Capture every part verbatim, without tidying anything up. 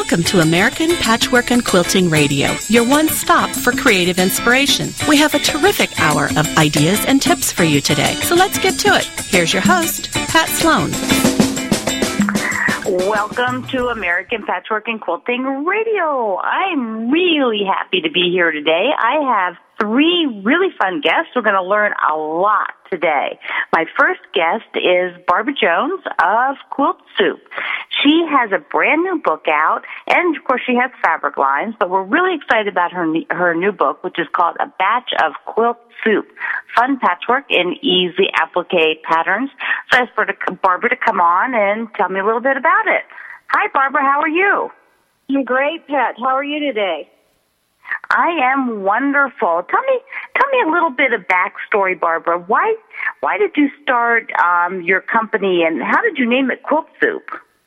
Welcome to American Patchwork and Quilting Radio, your one stop for creative inspiration. We have a terrific hour of ideas and tips for you today, so let's get to it. Here's your host, Pat Sloan. Welcome to American Patchwork and Quilting Radio. I'm really happy to be here today. I have three really fun guests. We're going to learn a lot today. My first guest is Barbara Jones of Quilt Soup. She has a brand new book out, and of course she has fabric lines, but we're really excited about her her new book, which is called A Batch of Quilt Soup, Fun Patchwork in Easy Applique Patterns. So I asked for Barbara to come on and tell me a little bit about it. Hi, Barbara. How are you? I'm great, Pat. How are you today? I am wonderful. Tell me, tell me a little bit of backstory, Barbara. Why, why did you start um, your company, and how did you name it Quilt Soup?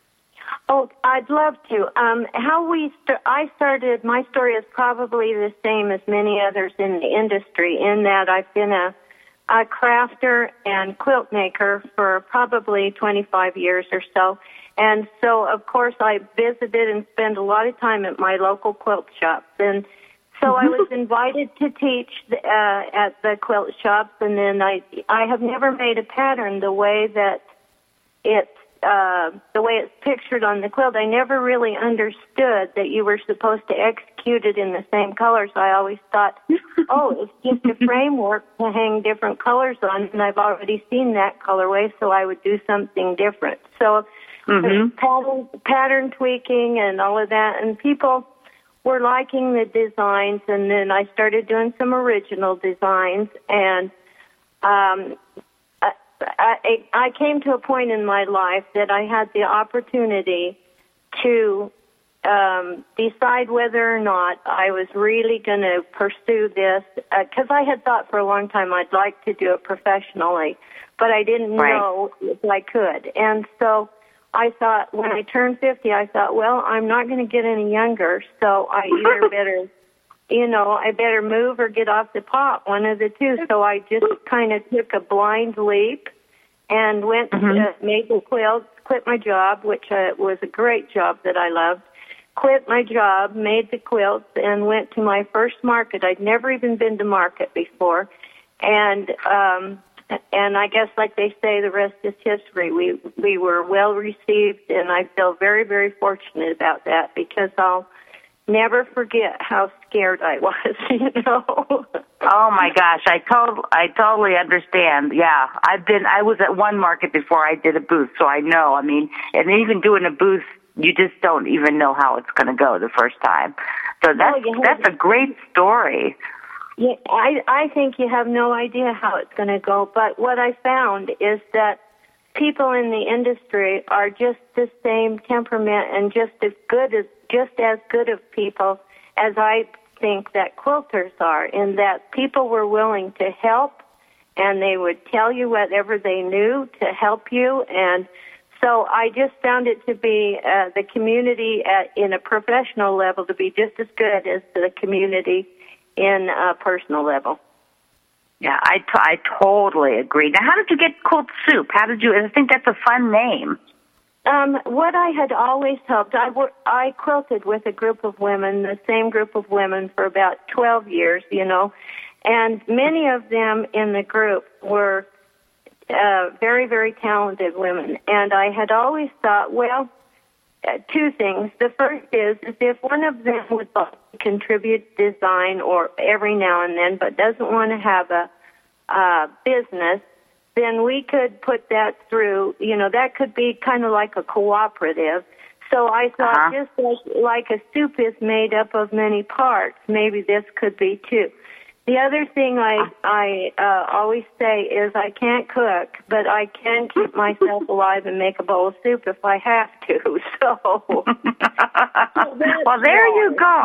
Oh, I'd love to. Um, how we st- I started, my story is probably the same as many others in the industry, in that I've been a, a crafter and quilt maker for probably twenty-five years or so. And so, of course, I visited and spent a lot of time at my local quilt shops. And so I was invited to teach uh, at the quilt shops, and then I I have never made a pattern the way that it's uh, the way it's pictured on the quilt. I never really understood that you were supposed to execute it in the same colors. I always thought, oh, it's just a framework to hang different colors on, and I've already seen that colorway, so I would do something different. So mm-hmm. pattern, pattern tweaking and all of that, and people were liking the designs, and then I started doing some original designs, and um, I, I, I came to a point in my life that I had the opportunity to um, decide whether or not I was really going to pursue this, because uh, I had thought for a long time I'd like to do it professionally, but I didn't right. know if I could. And so I thought, when I turned fifty, I thought, well, I'm not going to get any younger, so I either better, you know, I better move or get off the pot, one of the two. So I just kind of took a blind leap and went mm-hmm. to made the quilts, quit my job, which uh, was a great job that I loved, quit my job, made the quilts, and went to my first market. I'd never even been to market before, and um And I guess, like they say, the rest is history. We we were well received, and I feel very, very fortunate about that, because I'll never forget how scared I was, you know. Oh my gosh, I to- I totally understand. Yeah, I've been. I was at one market before I did a booth, so I know. I mean, and even doing a booth, you just don't even know how it's going to go the first time. So that's oh, that's a great story. Yeah, I, I think you have no idea how it's going to go, but what I found is that people in the industry are just the same temperament and just as good as just as good of people as I think that quilters are, in that people were willing to help, and they would tell you whatever they knew to help you. And so I just found it to be uh, the community at, in a professional level to be just as good as the community in a personal level. Yeah, I, t- I totally agree. Now, how did you get Quilt Soup? How did you, I think that's a fun name. Um, what I had always hoped, I, w- I quilted with a group of women, the same group of women, for about twelve years, you know, and many of them in the group were uh, very, very talented women. And I had always thought, well, Uh, two things. The first is, is if one of them would like to contribute design or every now and then, but doesn't want to have a uh, business, then we could put that through, you know, that could be kind of like a cooperative. So I thought uh-huh. just like, like a soup is made up of many parts, maybe this could be too. The other thing I I uh, always say is I can't cook, but I can keep myself alive and make a bowl of soup if I have to. So, well, there you go.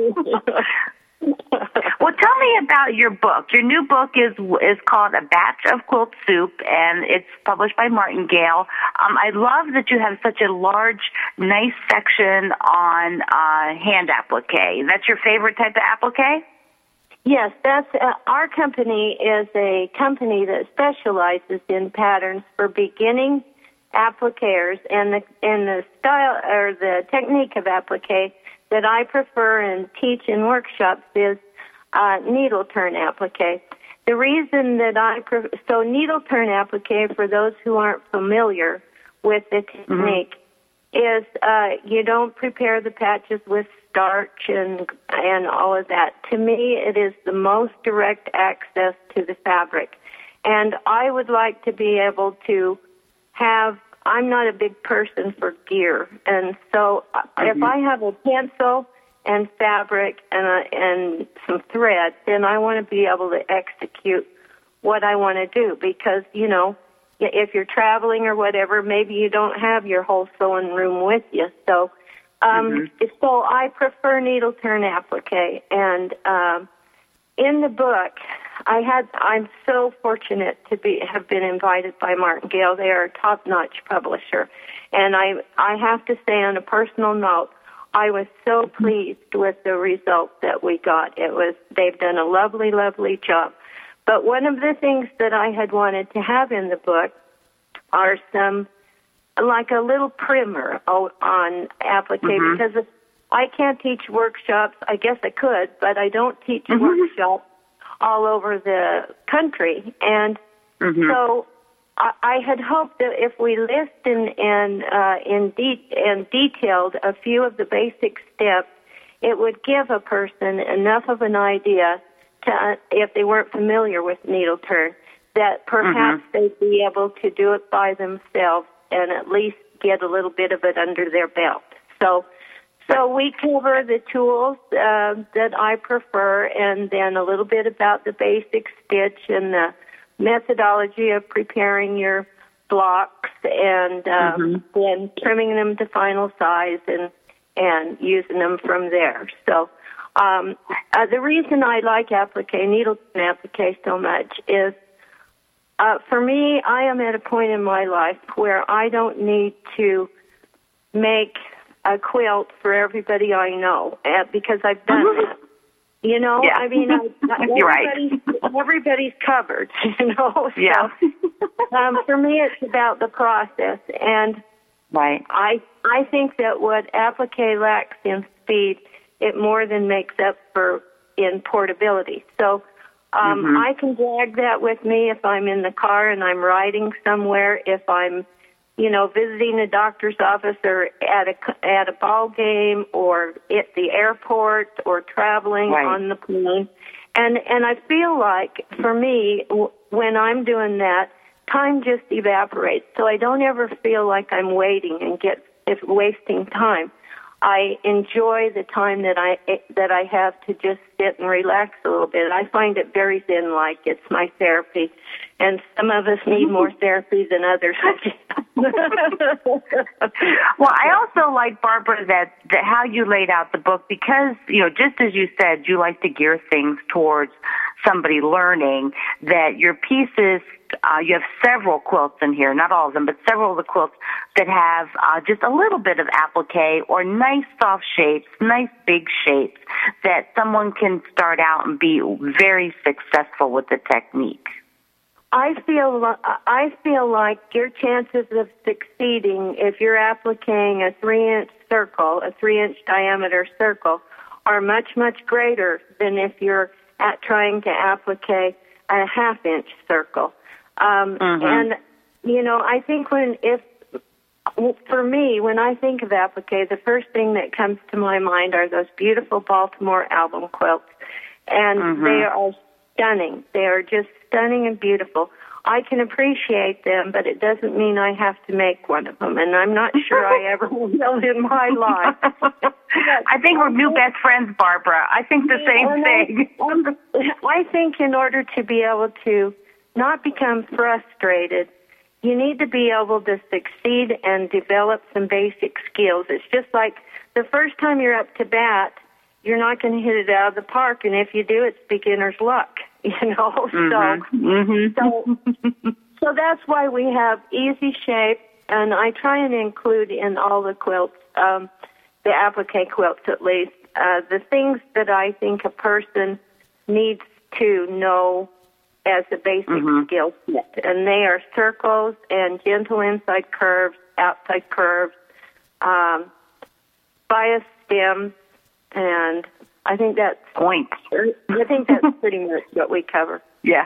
Well, tell me about your book. Your new book is is called A Batch of Quilt Soup, and it's published by Martingale. Um, I love that you have such a large, nice section on uh, hand applique. That's your favorite type of applique? Yes, that's uh, our company is a company that specializes in patterns for beginning appliqueurs, and the and the style or the technique of applique that I prefer and teach in workshops is uh, needle turn applique. The reason that I pre- so needle turn applique, for those who aren't familiar with the technique, mm-hmm. is uh, you don't prepare the patches with starch and and all of that. To me, it is the most direct access to the fabric, and I would like to be able to have. I'm not a big person for gear, and so mm-hmm. if I have a pencil and fabric and a, and some thread, then I want to be able to execute what I want to do, because, you know, if you're traveling or whatever, maybe you don't have your whole sewing room with you. So um, mm-hmm. so I prefer needle turn applique. And um, in the book, I had I'm so fortunate to be have been invited by Martingale. They are a top-notch publisher. And I I have to say, on a personal note, I was so pleased with the result that we got. It was they've done a lovely, lovely job. But one of the things that I had wanted to have in the book are some, like a little primer on applique, mm-hmm. because I can't teach workshops. I guess I could, but I don't teach mm-hmm. workshops all over the country. And mm-hmm. so I had hoped that if we list in in uh, in, de- in detailed a few of the basic steps, it would give a person enough of an idea to, uh, if they weren't familiar with needle turn, that perhaps mm-hmm. they'd be able to do it by themselves and at least get a little bit of it under their belt. So, so we cover the tools uh, that I prefer, and then a little bit about the basic stitch and the methodology of preparing your blocks, and um, mm-hmm. then trimming them to final size and and using them from there. So um, uh, the reason I like applique, needle applique so much is, uh, for me, I am at a point in my life where I don't need to make a quilt for everybody I know, uh, because I've done mm-hmm. that. You know, yeah. I mean, I, everybody's, right. everybody's covered, you know. So, yeah. um, for me, it's about the process. And right. I I think that what applique lacks in speed, it more than makes up for in portability. So um, mm-hmm. I can drag that with me if I'm in the car and I'm riding somewhere, if I'm, you know, visiting a doctor's office or at a at a ball game or at the airport or traveling right. on the plane. And and I feel like, for me, w- when I'm doing that, time just evaporates. So I don't ever feel like I'm waiting and get if wasting time. I enjoy the time that I that I have to just sit and relax a little bit. I find it very zen-like. It's my therapy, and some of us need more therapy than others. Well, I also like, Barbara, that, that how you laid out the book, because, you know, just as you said, you like to gear things towards somebody learning, that your pieces, uh, you have several quilts in here, not all of them, but several of the quilts that have uh, just a little bit of applique or nice soft shapes, nice big shapes, that someone can start out and be very successful with the technique. I feel I feel like your chances of succeeding if you're appliquing a three-inch circle, a three-inch diameter circle, are much, much greater than if you're at trying to applique a half-inch circle. Um, mm-hmm. And, you know, I think when if for me, when I think of applique, the first thing that comes to my mind are those beautiful Baltimore album quilts, and mm-hmm. they are stunning. They are just stunning and beautiful. I can appreciate them, but it doesn't mean I have to make one of them, and I'm not sure I ever will in my life. I think we're new best friends, Barbara. I think the same thing. I, I think in order to be able to not become frustrated, you need to be able to succeed and develop some basic skills. It's just like the first time you're up to bat, you're not going to hit it out of the park, and if you do, it's beginner's luck, you know. Mm-hmm. So, mm-hmm. so, so that's why we have easy shape, and I try and include in all the quilts, um, the applique quilts at least, uh, the things that I think a person needs to know as the basic mm-hmm. skill set. And they are circles and gentle inside curves, outside curves, um, bias stems, and I think that's points. I think that's pretty much what we cover. Yeah.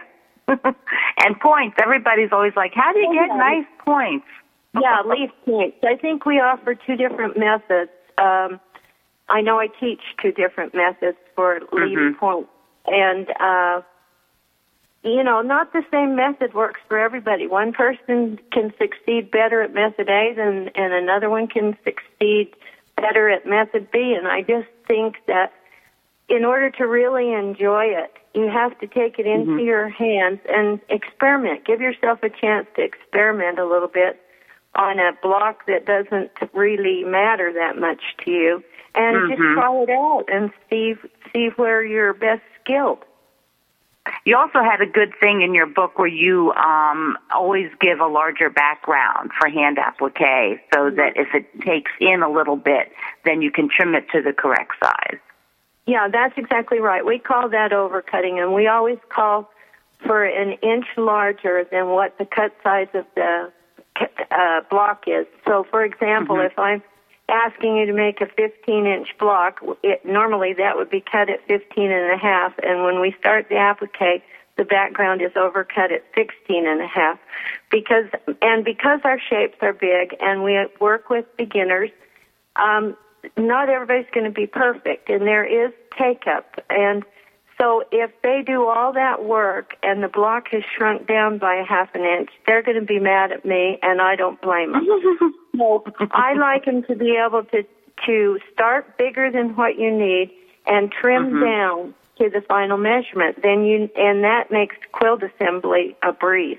And points. Everybody's always like, how do you get nice points? Yeah, leaf points. I think we offer two different methods. Um, I know I teach two different methods for leaf mm-hmm. points. And, uh, you know, not the same method works for everybody. One person can succeed better at method A than, and another one can succeed better at method B. And I just think that in order to really enjoy it, you have to take it into mm-hmm. your hands and experiment. Give yourself a chance to experiment a little bit on a block that doesn't really matter that much to you, and mm-hmm. just try it out and see see where you're best skilled. You also had a good thing in your book where you um, always give a larger background for hand applique so mm-hmm. that if it takes in a little bit, then you can trim it to the correct size. Yeah, that's exactly right. We call that overcutting, and we always call for an inch larger than what the cut size of the uh, block is. So, for example, mm-hmm. if I'm asking you to make a fifteen-inch block, it, normally that would be cut at fifteen and a half, and when we start the applique, the background is overcut at sixteen and a half. Because, and because our shapes are big and we work with beginners, um, not everybody's going to be perfect, and there is take-up. And so if they do all that work and the block has shrunk down by a half an inch, they're going to be mad at me, and I don't blame them. So I like them to be able to, to start bigger than what you need and trim mm-hmm. down to the final measurement. Then you, and that makes quilt assembly a breeze.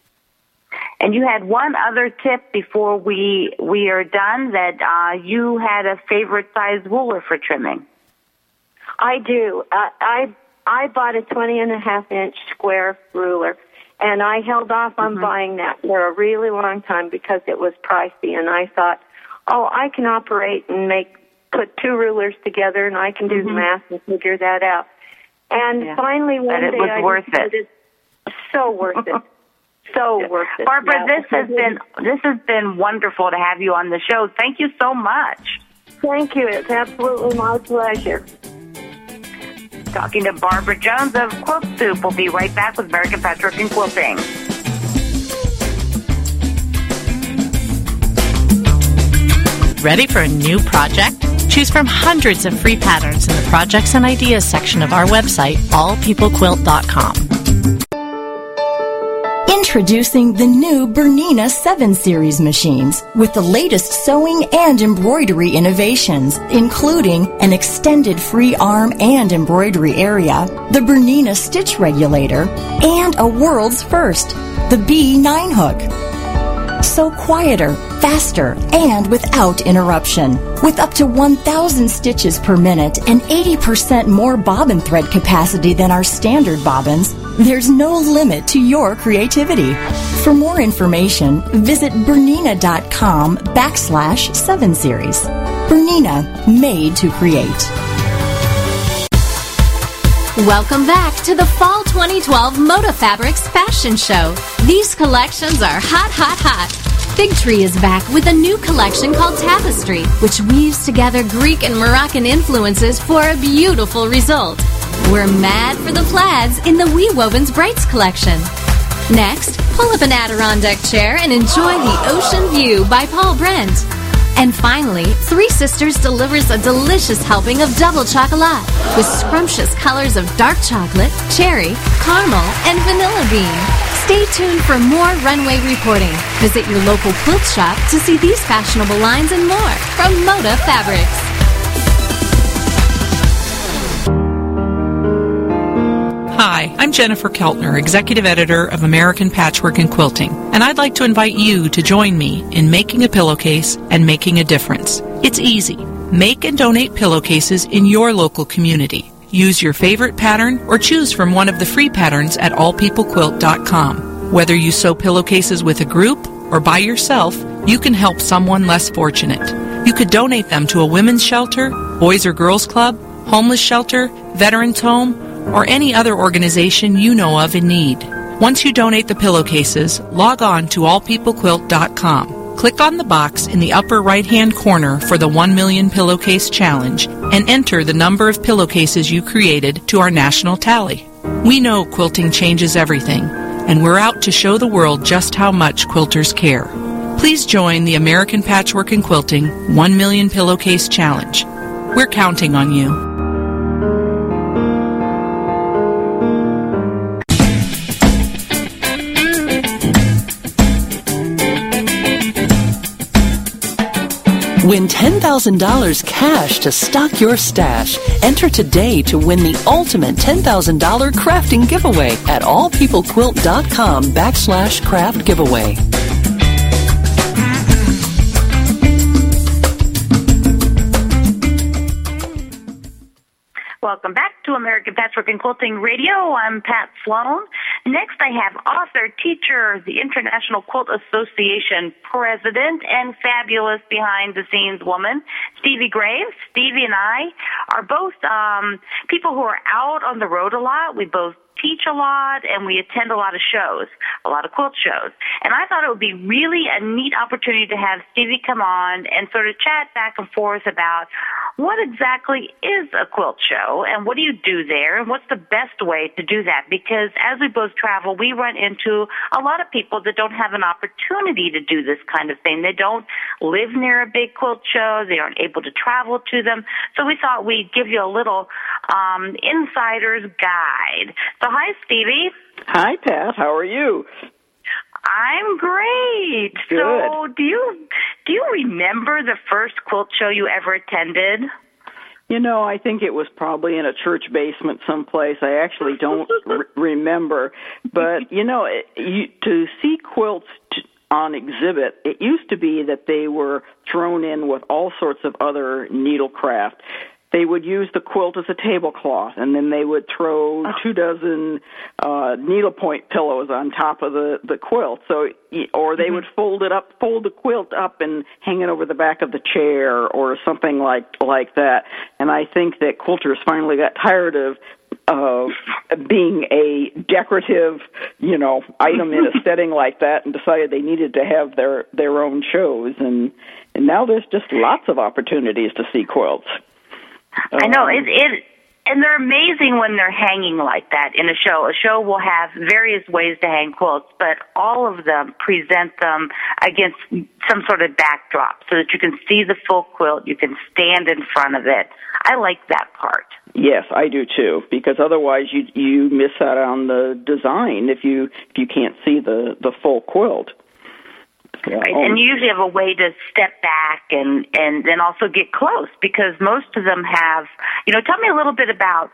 And you had one other tip before we we are done, that uh, you had a favorite size ruler for trimming. I do. Uh, I I bought a twenty and a half inch square ruler, and I held off on mm-hmm. buying that for a really long time because it was pricey. And I thought, oh, I can operate and make put two rulers together, and I can do mm-hmm. the math and figure that out. And yeah. finally, one but day it was I worth decided, it. So worth it. So worth it. Barbara, yeah, this has been this has been wonderful to have you on the show. Thank you so much. Thank you. It's absolutely my pleasure. Talking to Barbara Jones of Quilt Soup. We'll be right back with American Patchwork and Quilting. Ready for a new project? Choose from hundreds of free patterns in the Projects and Ideas section of our website, all people quilt dot com. Introducing the new Bernina seven series machines with the latest sewing and embroidery innovations, including an extended free arm and embroidery area, the Bernina stitch regulator, and a world's first, the B nine hook. Sew quieter, faster, and without interruption. With up to one thousand stitches per minute and eighty percent more bobbin thread capacity than our standard bobbins, there's no limit to your creativity. For more information, visit Bernina.com backslash 7 series. Bernina, made to create. Welcome back to the Fall twenty twelve Moda Fabrics Fashion Show. These collections are hot, hot, hot. Figtree is back with a new collection called Tapestry, which weaves together Greek and Moroccan influences for a beautiful result. We're mad for the plaids in the We Wovens Brights collection. Next, pull up an Adirondack chair and enjoy the ocean view by Paul Brent. And finally, Three Sisters delivers a delicious helping of double chocolat with scrumptious colors of dark chocolate, cherry, caramel, and vanilla bean. Stay tuned for more runway reporting. Visit your local quilt shop to see these fashionable lines and more from Moda Fabrics. Hi, I'm Jennifer Keltner, Executive Editor of American Patchwork and Quilting, and I'd like to invite you to join me in making a pillowcase and making a difference. It's easy. Make and donate pillowcases in your local community. Use your favorite pattern or choose from one of the free patterns at all people quilt dot com. Whether you sew pillowcases with a group or by yourself, you can help someone less fortunate. You could donate them to a women's shelter, boys or girls club, homeless shelter, veterans home, or any other organization you know of in need. Once you donate the pillowcases, log on to all people quilt dot com. Click on the box in the upper right-hand corner for the one million Pillowcase Challenge and enter the number of pillowcases you created to our national tally. We know quilting changes everything, and we're out to show the world just how much quilters care. Please join the American Patchwork and Quilting one million Pillowcase Challenge. We're counting on you. Win ten thousand dollars cash to stock your stash. Enter today to win the ultimate ten thousand dollars crafting giveaway at all people quilt dot com backslash craft giveaway. Welcome back to American Patchwork and Quilting Radio. I'm Pat Sloan. Next, I have author, teacher, the International Quilt Association president, and fabulous behind-the-scenes woman, Stevie Graves. Stevie and I are both um, people who are out on the road a lot. We both teach a lot, and we attend a lot of shows, a lot of quilt shows. And I thought it would be really a neat opportunity to have Stevie come on and sort of chat back and forth about what exactly is a quilt show and what do you do there and what's the best way to do that. Because as we both travel, we run into a lot of people that don't have an opportunity to do this kind of thing. They don't live near a big quilt show. They aren't able to travel to them. So we thought we'd give you a little um, insider's guide. So hi, Stevie. Hi, Pat. How are you? I'm great. Good. So do you do you remember the first quilt show you ever attended? You know, I think it was probably in a church basement someplace. I actually don't r- remember. But, you know, it, you, to see quilts t- on exhibit, it used to be that they were thrown in with all sorts of other needlecraft. They would use the quilt as a tablecloth, and then they would throw two dozen uh, needlepoint pillows on top of the, the quilt. So, or they mm-hmm. would fold it up, fold the quilt up, and hang it over the back of the chair, or something like like that. And I think that quilters finally got tired of uh, being a decorative, you know, item in a setting like that, and decided they needed to have their their own shows. And and now there's just lots of opportunities to see quilts. I know, it, it, and they're amazing when they're hanging like that in a show. A show will have various ways to hang quilts, but all of them present them against some sort of backdrop so that you can see the full quilt, you can stand in front of it. I like that part. Yes, I do too, because otherwise you you miss out on the design if you if you can't see the, the full quilt. Yeah. Right, oh. and you usually have a way to step back and, and then also get close, because most of them have, you know, tell me a little bit about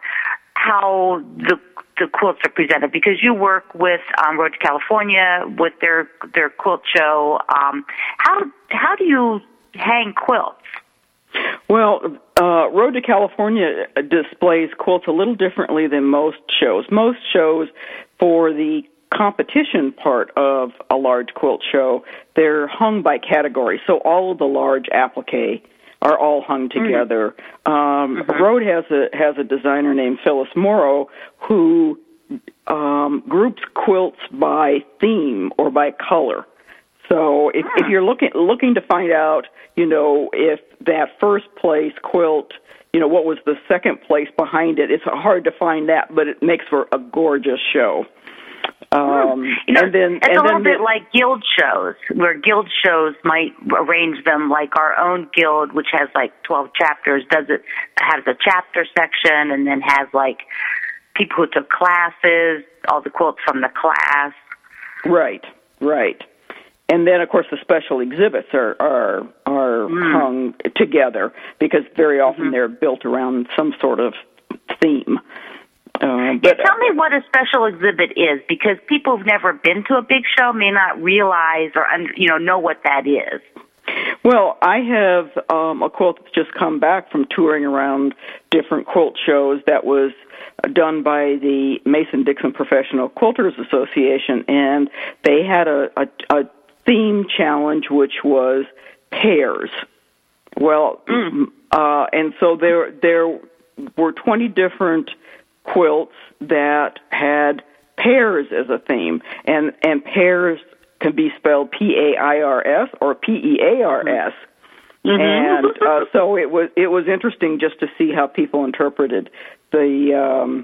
how the the quilts are presented, because you work with um, Road to California with their their quilt show. Um, how how do you hang quilts? Well, uh, Road to California displays quilts a little differently than most shows. Most shows, for the competition part of a large quilt show, they're hung by category. So all of the large applique are all hung together. Mm. Um, mm-hmm. Road has a has a designer named Phyllis Morrow who um, groups quilts by theme or by color. So if, if you're looking looking to find out, you know, if that first place quilt, you know, what was the second place behind it, it's hard to find that, but it makes for a gorgeous show. Um, you know, and then, it's and a little then bit the, like guild shows, where guild shows might arrange them like our own guild, which has like twelve chapters, does it has a chapter section, and then has like people who took classes, all the quilts from the class. Right, right. And then, of course, the special exhibits are are, are mm. hung together, because very often mm-hmm. they're built around some sort of theme. Uh, but, yeah, tell me what a special exhibit is, because people who've never been to a big show may not realize or you know know what that is. Well, I have um, a quilt that's just come back from touring around different quilt shows that was done by the Mason-Dixon Professional Quilters Association, and they had a, a, a theme challenge which was pairs. Well, mm. uh, and so there there were twenty different quilts that had pairs as a theme, and and pairs can be spelled P A I R S or P E A R S. Mm-hmm. And uh, so it was it was interesting just to see how people interpreted the um,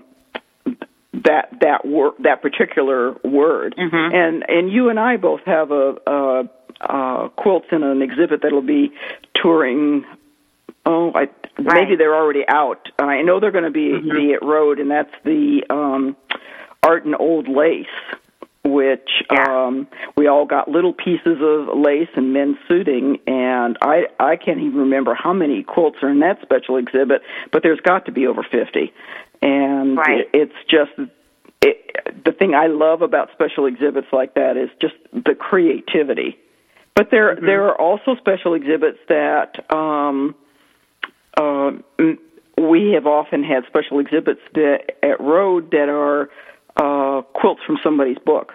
that that wor- that particular word. Mm-hmm. And and you and I both have a, a, a quilts in an exhibit that'll be touring. Oh, I, right. Maybe they're already out. I know they're going to be mm-hmm. be at Rhode, and that's the um, Art in Old Lace, which yeah. um, we all got little pieces of lace and men's suiting, and I I can't even remember how many quilts are in that special exhibit, but there's got to be over fifty. And right. it, it's just it, the thing I love about special exhibits like that is just the creativity. But there mm-hmm. there are also special exhibits that um, uh, we have often had special exhibits that, at Rhode that are uh, quilts from somebody's book.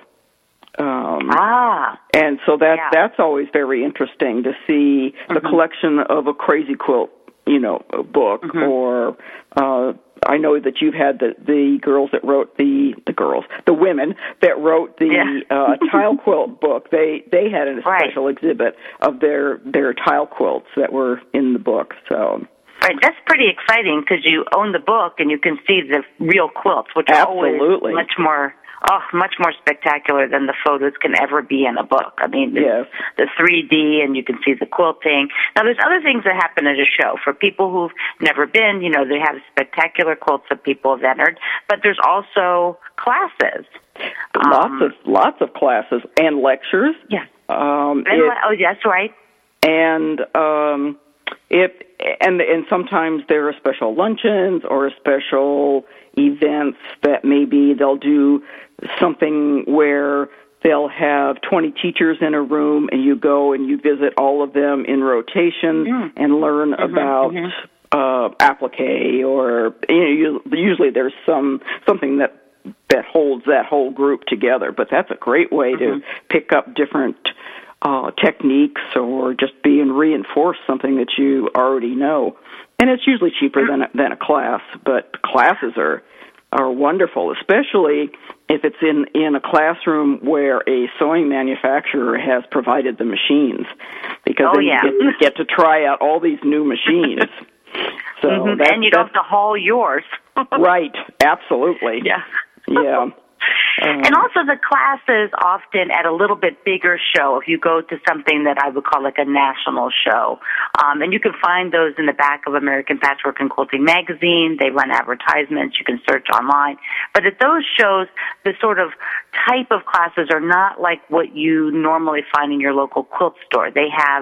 Um, ah, and so that yeah. that's always very interesting to see the mm-hmm. collection of a crazy quilt, you know, book, mm-hmm. or uh, I know that you've had the the girls that wrote the the girls, the women that wrote the yeah. uh, tile quilt book. They they had a special right. exhibit of their their tile quilts that were in the book. So. Right, that's pretty exciting because you own the book and you can see the real quilts, which are Absolutely. always much more, oh, much more spectacular than the photos can ever be in a book. I mean, yes. the three D and you can see the quilting. Now, there's other things that happen at a show. For people who've never been, you know, they have spectacular quilts that people have entered, but there's also classes. Lots um, of lots of classes and lectures. Yeah. Um, and, it, oh, that's right. And um, if and and sometimes there are special luncheons or special events that maybe they'll do something where they'll have twenty teachers in a room and you go and you visit all of them in rotation mm. and learn mm-hmm, about mm-hmm. uh, applique, or you know, usually there's some something that that holds that whole group together. But that's a great way mm-hmm. to pick up different uh, techniques or just being reinforced something that you already know. And it's usually cheaper than a, than a class, but classes are are wonderful, especially if it's in, in a classroom where a sewing manufacturer has provided the machines, because oh, then yeah. you get, get to try out all these new machines. So mm-hmm. that, and you don't have to haul yours. Right, absolutely. Yeah. Yeah. Um, and also the classes often at a little bit bigger show, if you go to something that I would call like a national show. Um, and you can find those in the back of American Patchwork and Quilting magazine. They run advertisements. You can search online. But at those shows, the sort of type of classes are not like what you normally find in your local quilt store. They have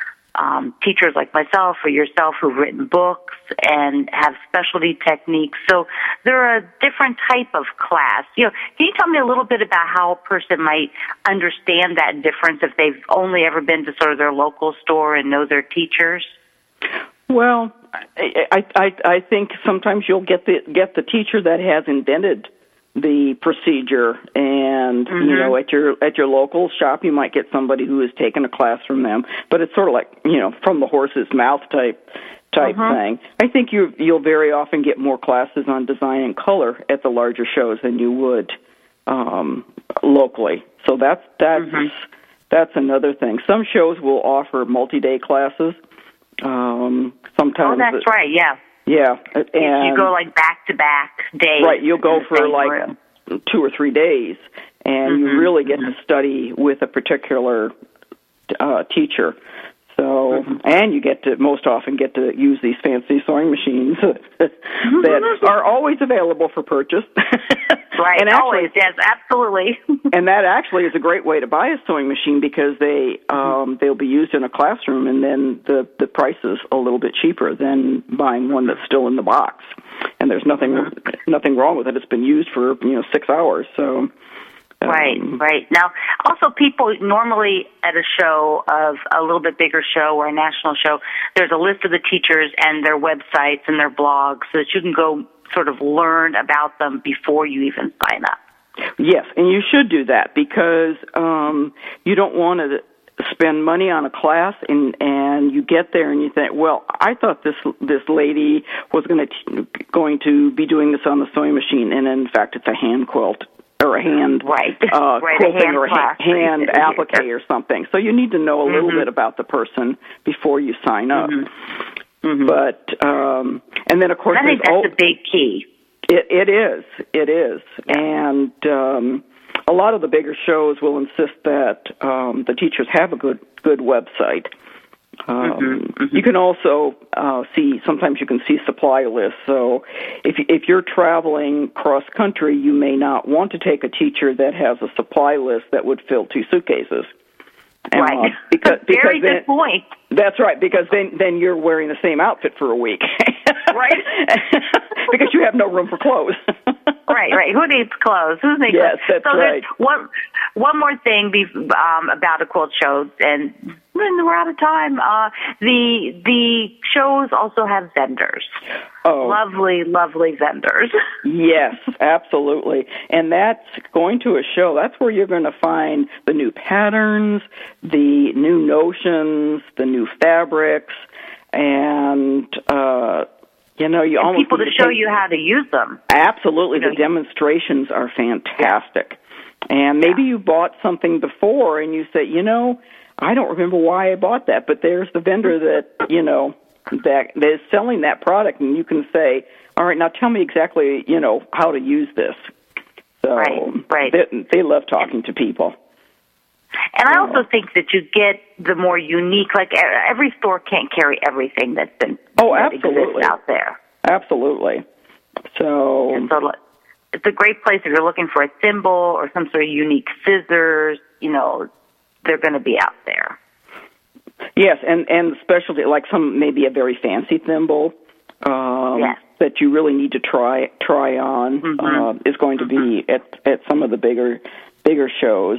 Um, teachers like myself or yourself who've written books and have specialty techniques. So they're a different type of class. You know, can you tell me a little bit about how a person might understand that difference if they've only ever been to sort of their local store and know their teachers? Well, I, I, I think sometimes you'll get the get the teacher that has invented the procedure, and mm-hmm. you know, at your at your local shop, you might get somebody who has taken a class from them. But it's sort of like, you know, from the horse's mouth type type uh-huh. thing. I think you you'll very often get more classes on design and color at the larger shows than you would um, locally. So that's that's mm-hmm. that's another thing. Some shows will offer multi-day classes. Um, sometimes. Oh, that's it, right. Yeah. Yeah, and if you go like back to back days. Right, you'll go for like room. two or three days, and mm-hmm. you really get mm-hmm. to study with a particular uh, teacher. So, mm-hmm. and you get to most often get to use these fancy sewing machines that are always available for purchase. Right, and actually, always, yes, absolutely. And that actually is a great way to buy a sewing machine, because they um, they'll be used in a classroom, and then the the price is a little bit cheaper than buying one that's still in the box. And there's nothing mm-hmm. nothing wrong with it. It's been used for you know six hours. So. Um, right, right. Now, also people normally at a show of a little bit bigger show or a national show, there's a list of the teachers and their websites and their blogs so that you can go sort of learn about them before you even sign up. Yes, and you should do that, because um, you don't want to spend money on a class and and you get there and you think, well, I thought this this lady was going to going to be doing this on the sewing machine, and in fact it's a hand quilt. or a hand right. uh, right, quilting a hand or a class. hand applique or something. So you need to know a mm-hmm. little bit about the person before you sign up. Mm-hmm. Mm-hmm. But um, and then of course I think there's that's a big key. It, it is. It is. Yeah. And um, a lot of the bigger shows will insist that um, the teachers have a good good website. Um, mm-hmm. Mm-hmm. You can also uh, see, sometimes you can see supply lists. So if, if you're traveling cross country, you may not want to take a teacher that has a supply list that would fill two suitcases. And, right. Uh, because, because Very then, good point. That's right, because then, then you're wearing the same outfit for a week. Right. Because you have no room for clothes. Right, right. Who needs clothes? Who needs yes, clothes? that's so right. One, one more thing be, um, about a quilt show, and we're out of time. Uh, the the shows also have vendors. Oh. Lovely, lovely vendors. Yes, absolutely. And that's going to a show. That's where you're going to find the new patterns, the new notions, the new fabrics, and uh you know, you and almost people to need show take, you how to use them. Absolutely, you know, the demonstrations are fantastic. And maybe yeah. you bought something before, and you say, you know, I don't remember why I bought that, but there's the vendor that you know that, that is selling that product, and you can say, all right, now tell me exactly, you know, how to use this. So right, right. They, they love talking to people. And I also think that you get the more unique, like every store can't carry everything that's been oh, that absolutely. exists out there. Absolutely. So, and so it's a great place if you're looking for a thimble or some sort of unique scissors. You know, they're going to be out there. Yes, and and specialty like some maybe a very fancy thimble um, yes. that you really need to try try on mm-hmm. uh, is going to be at at some of the bigger bigger shows.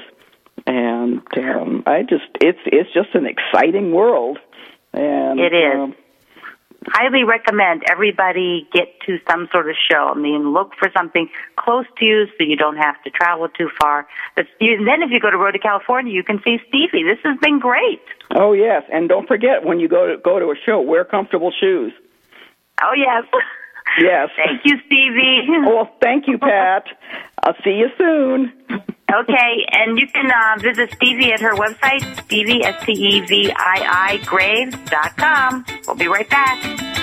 And um, I just it's it's just an exciting world. And it is. Um, Highly recommend everybody get to some sort of show. I mean, look for something close to you so you don't have to travel too far. But and then if you go to Rota, California, you can see Stevie. This has been great. Oh yes, and don't forget when you go to go to a show, wear comfortable shoes. Oh yes. Yes. Thank you, Stevie. Well, thank you, Pat. I'll see you soon. Okay, and you can uh, visit Stevie at her website, Stevie, S T E V I I, Graves dot com. We'll be right back.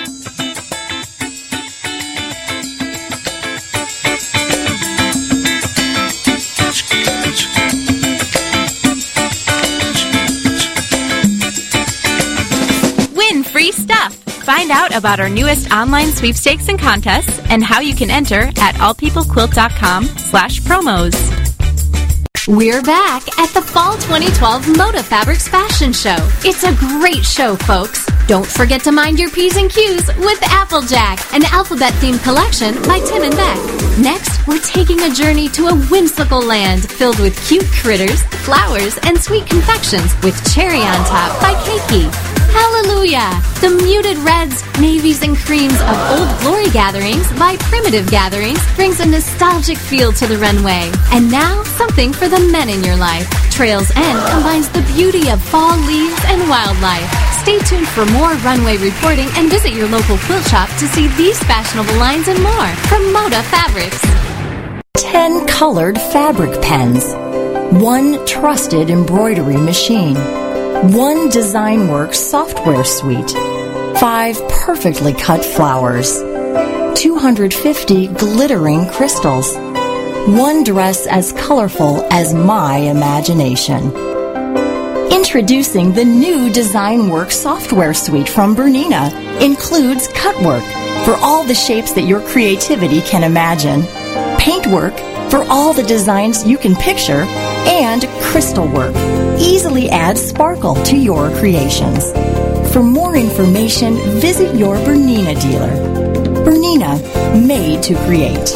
Win free stuff. Find out about our newest online sweepstakes and contests and how you can enter at all people quilt dot com slash promos. We're back at the Fall twenty twelve Moda Fabrics Fashion Show. It's a great show, folks. Don't forget to mind your P's and Q's with Applejack, an alphabet-themed collection by Tim and Beck. Next, we're taking a journey to a whimsical land filled with cute critters, flowers, and sweet confections with Cherry on Top by Keiki. Hallelujah! The muted reds, navies, and creams of Old Glory Gatherings by Primitive Gatherings brings a nostalgic feel to the runway. And now, something for the men in your life. Trails End combines the beauty of fall leaves and wildlife. Stay tuned for more runway reporting and visit your local quilt shop to see these fashionable lines and more from Moda Fabrics. ten colored fabric pens. One trusted embroidery machine. One DesignWorks software suite. Five perfectly cut flowers. two hundred fifty glittering crystals. One dress as colorful as my imagination. Introducing the new DesignWorks software suite from Bernina. Includes cutwork for all the shapes that your creativity can imagine, paintwork for all the designs you can picture, and crystal work. Easily add sparkle to your creations. For more information, visit your Bernina dealer. Bernina, made to create.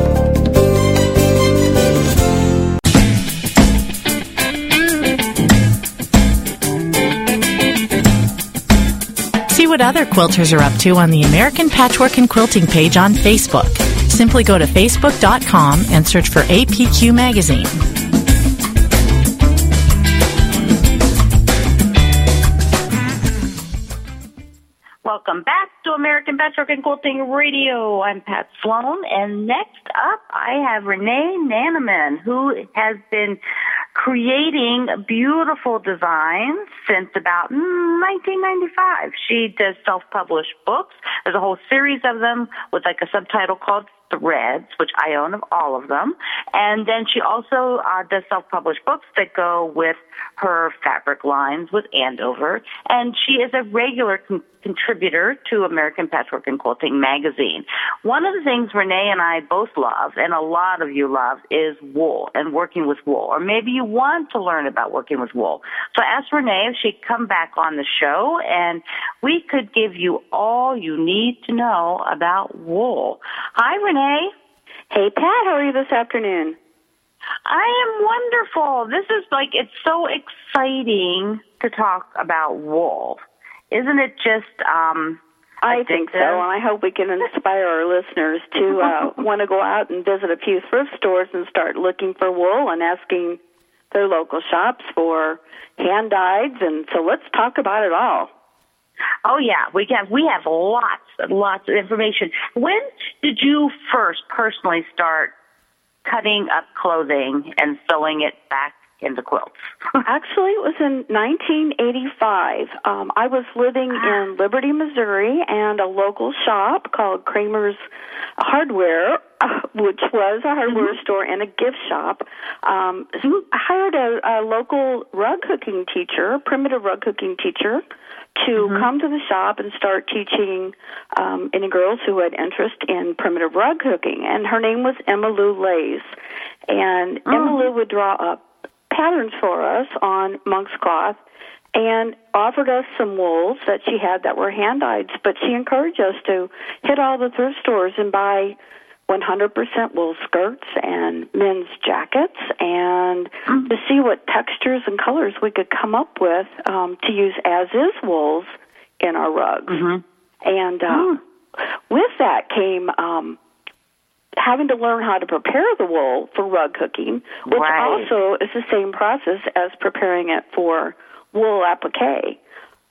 See what other quilters are up to on the American Patchwork and Quilting page on Facebook. Simply go to facebook dot com and search for A P Q Magazine. Welcome back to American Patchwork and Quilting Radio. I'm Pat Sloan, and next up I have Renee Nanaman, who has been creating beautiful designs since about nineteen ninety-five. She does self-published books. There's a whole series of them with like a subtitle called Threads, which I own of all of them. And then she also uh, does self-published books that go with her fabric lines with Andover. And she is a regular con- contributor to American Patchwork and Quilting magazine. One of the things Renee and I both love, and a lot of you love, is wool and working with wool. Or maybe you want to learn about working with wool. So I asked Renee if she'd come back on the show, and we could give you all you need to know about wool. Hi, Renee. Hey, Pat, how are you this afternoon? I am wonderful. This is like, it's so exciting to talk about wool. Isn't it just, um, I think so, and I hope we can inspire our listeners to uh, want to go out and visit a few thrift stores and start looking for wool and asking their local shops for hand-dyeds. And so let's talk about it all. Oh, yeah, we have, we have lots and lots of information. When did you first personally start cutting up clothing and sewing it back into quilts? Actually, it was in nineteen eighty-five. Um, I was living in Liberty, Missouri, and a local shop called Kramer's Hardware, uh, which was a hardware mm-hmm. store and a gift shop, um, mm-hmm. I hired a, a local rug hooking teacher, primitive rug hooking teacher, to mm-hmm. come to the shop and start teaching um, any girls who had interest in primitive rug hooking. And her name was Emma Lou Lays. And oh. Emma Lou would draw up patterns for us on monk's cloth and offered us some wools that she had that were hand-dyed. But she encouraged us to hit all the thrift stores and buy one hundred percent wool skirts and men's jackets, and mm-hmm. to see what textures and colors we could come up with um, to use as-is wools in our rugs. Mm-hmm. And uh, mm-hmm. with that came um, having to learn how to prepare the wool for rug hooking, which right. also is the same process as preparing it for wool applique.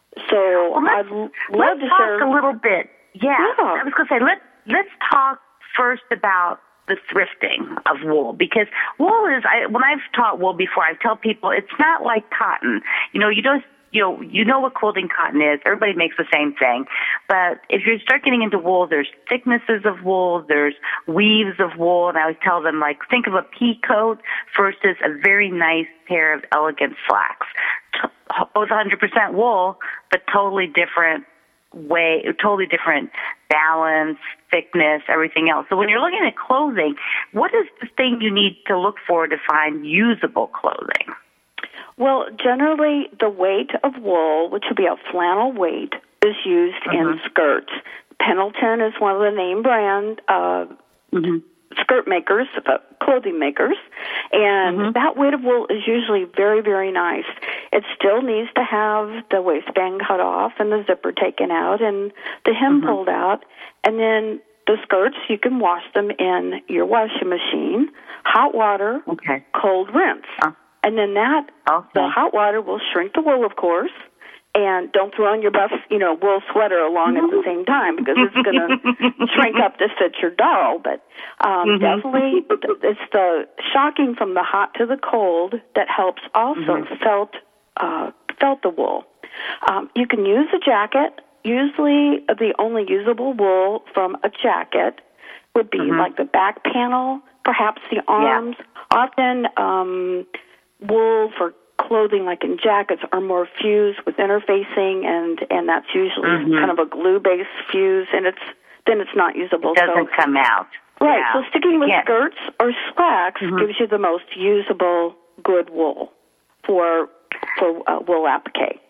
So well, I'd l- love let's to talk share a little bit. Yeah, yeah. I was going to say let let's talk first about the thrifting of wool, because wool is, I, when I've taught wool before, I tell people it's not like cotton. You know, you don't, you know, you know what quilting cotton is. Everybody makes the same thing. But if you start getting into wool, there's thicknesses of wool, there's weaves of wool, and I always tell them, like, think of a pea coat versus a very nice pair of elegant slacks. Both one hundred percent wool, but totally different way, totally different balance, thickness, everything else. So when you're looking at clothing, what is the thing you need to look for to find usable clothing? Well, generally the weight of wool, which would be a flannel weight, is used mm-hmm. in skirts. Pendleton is one of the name brand uh, mm-hmm. skirt makers, uh, clothing makers, and mm-hmm. that weight of wool is usually very, very nice. It still needs to have the waistband cut off and the zipper taken out and the hem mm-hmm. pulled out, and then the skirts, you can wash them in your washing machine, hot water, okay. cold rinse. Uh, and then that, okay. the hot water will shrink the wool, of course, and don't throw on your buff, you know, wool sweater along at the same time because it's going to shrink up to fit your doll. But um, mm-hmm. definitely, it's the shocking from the hot to the cold that helps also mm-hmm. felt uh, felt the wool. Um, you can use a jacket. Usually, the only usable wool from a jacket would be mm-hmm. like the back panel, perhaps the arms. Yeah. Often, um, wool for clothing, like in jackets, are more fused with interfacing, and, and that's usually mm-hmm. kind of a glue-based fuse, and it's then it's not usable. It doesn't so, come out. Right, yeah. so sticking with yeah. skirts or slacks mm-hmm. gives you the most usable good wool for for uh, wool applique.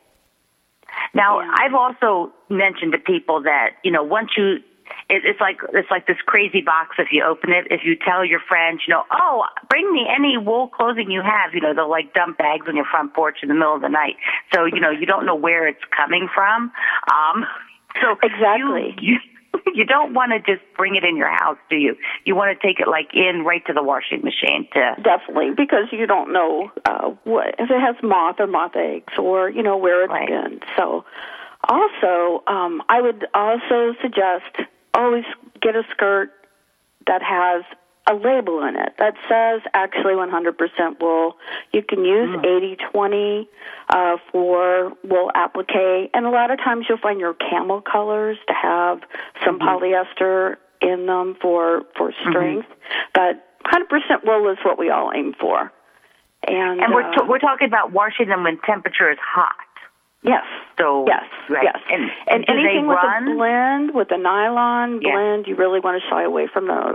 Now, yeah. I've also mentioned to people that, you know, once you, it, it's like it's like this crazy box. If you open it, if you tell your friends, you know, oh, bring me any wool clothing you have, you know, they'll like dump bags on your front porch in the middle of the night. So, you know, you don't know where it's coming from. Um, so exactly. You, you, you don't want to just bring it in your house, do you? You want to take it like in right to the washing machine to definitely, because you don't know uh, what if it has moth or moth eggs or you know where it's right. been. So Also, um, I would also suggest always get a skirt that has a label in it that says actually one hundred percent wool. You can use eighty twenty uh, for wool applique, and a lot of times you'll find your camel colors to have some mm-hmm. polyester in them for, for strength, mm-hmm. but one hundred percent wool is what we all aim for. And, and we're, uh, t- we're talking about washing them when temperature is hot. Yes. So yes, right. yes. And, and, and anything with run? a blend, with a nylon blend, yeah. you really want to shy away from those.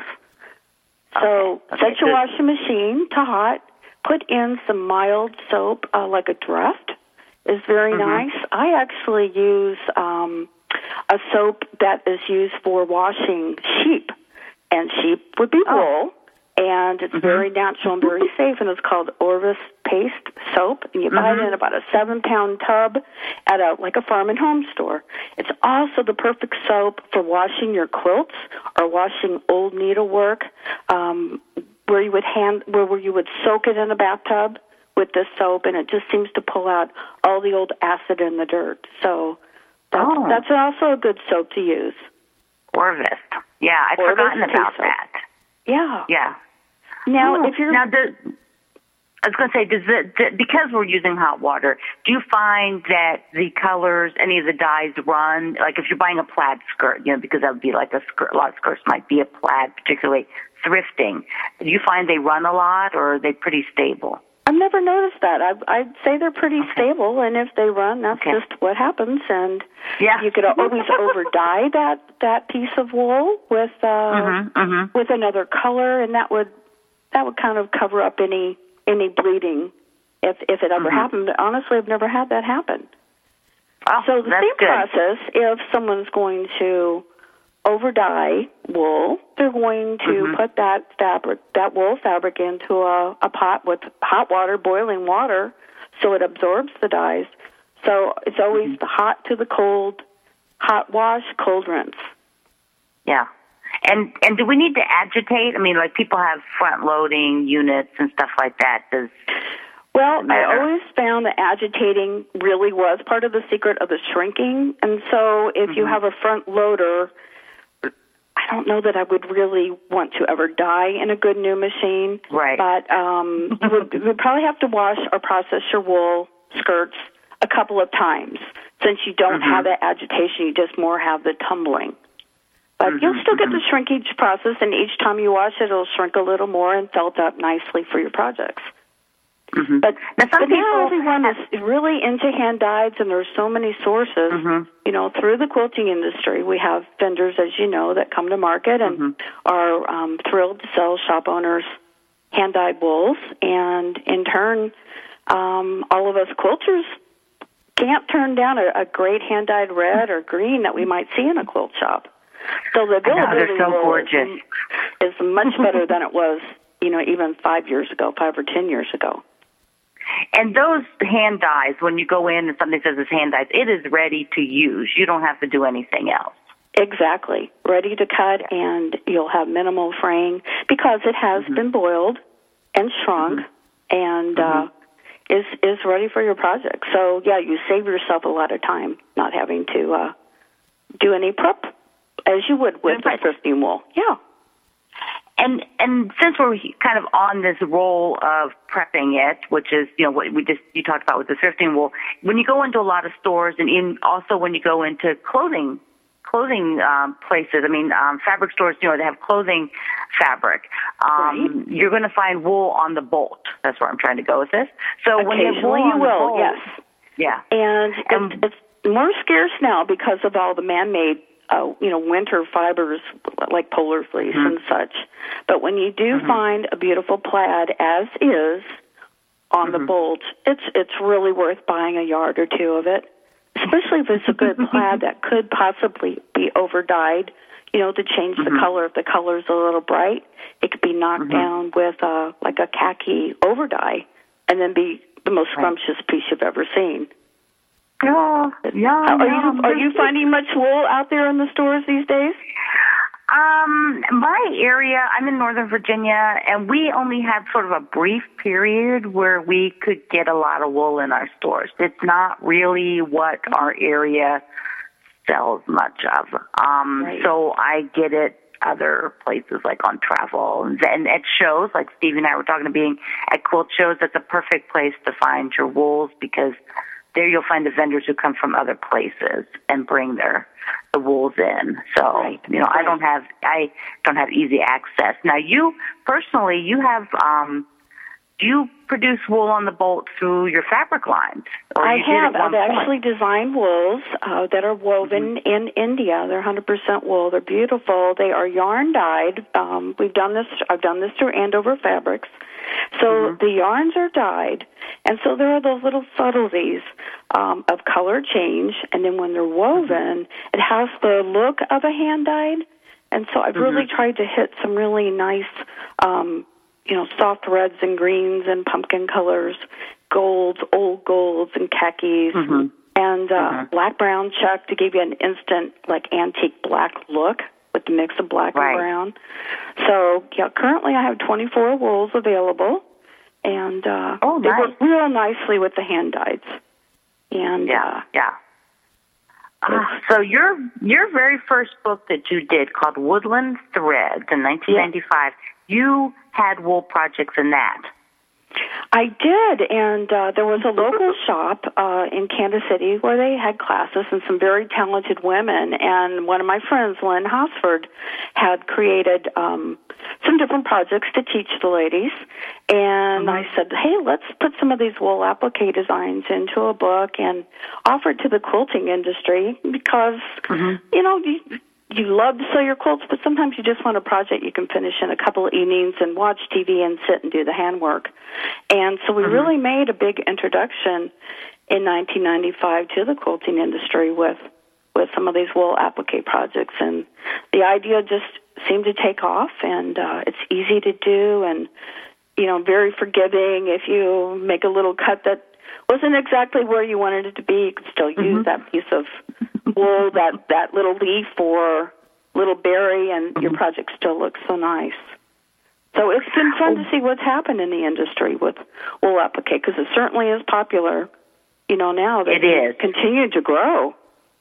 So okay. set okay. your Good. washing machine to hot. Put in some mild soap, uh, like a Dreft is very mm-hmm. nice. I actually use um, a soap that is used for washing sheep, and sheep would be oh. wool. And it's mm-hmm. very natural and very safe, and it's called Orvis Paste Soap. And you buy mm-hmm. it in about a seven-pound tub at a like a farm and home store. It's also the perfect soap for washing your quilts or washing old needlework, um, where you would hand where, where you would soak it in a bathtub with this soap, and it just seems to pull out all the old acid in the dirt. So that's, oh. that's also a good soap to use. Orvis. Yeah, I'd Orvis forgotten about soap. that. Yeah. Yeah. Now, Ooh. if you're now, does, I was going to say, does it d- because we're using hot water, do you find that the colors, any of the dyes run? Like if you're buying a plaid skirt, you know, because that would be like a skirt. A lot of skirts might be a plaid, particularly thrifting. Do you find they run a lot, or are they pretty stable? I've never noticed that. I, I'd say they're pretty okay. stable, and if they run, that's okay. just what happens. And yeah. you could always over dye that that piece of wool with uh, mm-hmm, mm-hmm. with another color, and that would that would kind of cover up any any bleeding if if it ever mm-hmm. happened. Honestly, I've never had that happen. Oh, so the that's same good. process. If someone's going to over dye wool, they're going to mm-hmm. put that fabric, that wool fabric, into a, a pot with hot water, boiling water, so it absorbs the dyes. So it's always mm-hmm. the hot to the cold, hot wash, cold rinse. Yeah. And and do we need to agitate? I mean, like people have front loading units and stuff like that. Does Well, I always found that agitating really was part of the secret of the shrinking. And so if mm-hmm. you have a front loader, I don't know that I would really want to ever dye in a good new machine. Right. But um, you, would, you would probably have to wash or process your wool skirts a couple of times. Since you don't mm-hmm. have that agitation, you just more have the tumbling. But mm-hmm. you'll still get the shrinkage process, and each time you wash it, it'll shrink a little more and felt up nicely for your projects. Mm-hmm. But, now, some but people now everyone is really into hand dyed, and there's so many sources. Mm-hmm. You know, through the quilting industry, we have vendors, as you know, that come to market and mm-hmm. are um, thrilled to sell shop owners hand dyed wools, and in turn, um, all of us quilters can't turn down a, a great hand dyed red or green that we might see in a quilt shop. So the availability so wool gorgeous. is, is much better than it was, you know, even five years ago, five or ten years ago. And those hand dyes, when you go in and something says it's hand dyes, it is ready to use. You don't have to do anything else. Exactly. Ready to cut, yeah. and you'll have minimal fraying because it has mm-hmm. been boiled and shrunk mm-hmm. and mm-hmm. uh, is is ready for your project. So, yeah, you save yourself a lot of time not having to uh, do any prep as you would with the thrifting wool. Yeah. And and since we're kind of on this roll of prepping it, which is, you know, what we just, you talked about with the thrifting wool, when you go into a lot of stores and in also when you go into clothing, clothing um, places, I mean, um, fabric stores, you know, they have clothing fabric. Um, right. You're going to find wool on the bolt. That's where I'm trying to go with this. So when you have wool you on will, the bolt, yes. Yeah. And, and it's, it's more scarce now because of all the man-made Uh, you know, winter fibers like polar fleece mm-hmm. and such. But when you do mm-hmm. find a beautiful plaid, as is, on mm-hmm. the bolt, it's it's really worth buying a yard or two of it, especially if it's a good plaid that could possibly be over-dyed, you know, to change mm-hmm. the color. If the color's a little bright, it could be knocked mm-hmm. down with uh, like a khaki over-dye and then be the most scrumptious piece you've ever seen. Yeah, yeah. Are you are you finding much wool out there in the stores these days? Um, my area, I'm in Northern Virginia, and we only have sort of a brief period where we could get a lot of wool in our stores. It's not really what our area sells much of. Um, right. So I get it other places like on travel and, and at shows, like Steve and I were talking to being at quilt shows. That's a perfect place to find your wools because there you'll find the vendors who come from other places and bring their the wools in. So, right. you know, right. I don't have I don't have easy access. Now, you personally, you have um, do you produce wool on the bolt through your fabric lines? Or I you have. Did at I've one actually point? designed wools uh, that are woven mm-hmm. in India. They're one hundred percent wool. They're beautiful. They are yarn dyed. Um, we've done this. I've done this through Andover Fabrics. So mm-hmm. the yarns are dyed, and so there are those little subtleties um, of color change. And then when they're woven, mm-hmm. it has the look of a hand dyed. And so I've mm-hmm. really tried to hit some really nice, um, you know, soft reds and greens and pumpkin colors, golds, old golds, and khakis, mm-hmm. and uh, mm-hmm. black brown check to give you an instant like antique black look with the mix of black right. and brown. So, yeah, currently I have twenty-four wools available, and uh, oh, they nice. work real nicely with the hand dyes. And yeah, uh, yeah. Uh, so your your very first book that you did called Woodland Threads in nineteen ninety-five, yeah. you had wool projects in that. I did, and uh, there was a local shop uh, in Kansas City where they had classes and some very talented women, and one of my friends, Lynn Hosford, had created um, some different projects to teach the ladies, and mm-hmm. I said, hey, let's put some of these wool applique designs into a book and offer it to the quilting industry because, mm-hmm. you know, you, you love to sew your quilts, but sometimes you just want a project you can finish in a couple of evenings and watch T V and sit and do the handwork. And so we mm-hmm. really made a big introduction in nineteen ninety-five to the quilting industry with, with some of these wool applique projects. And the idea just seemed to take off, and uh, it's easy to do and, you know, very forgiving. If you make a little cut that wasn't exactly where you wanted it to be, you could still use mm-hmm. that piece of wool, that, that little leaf or little berry, and mm-hmm. your project still looks so nice. So it's been fun to see what's happened in the industry with wool applique, because it certainly is popular, you know, now. That it is. Continuing to grow.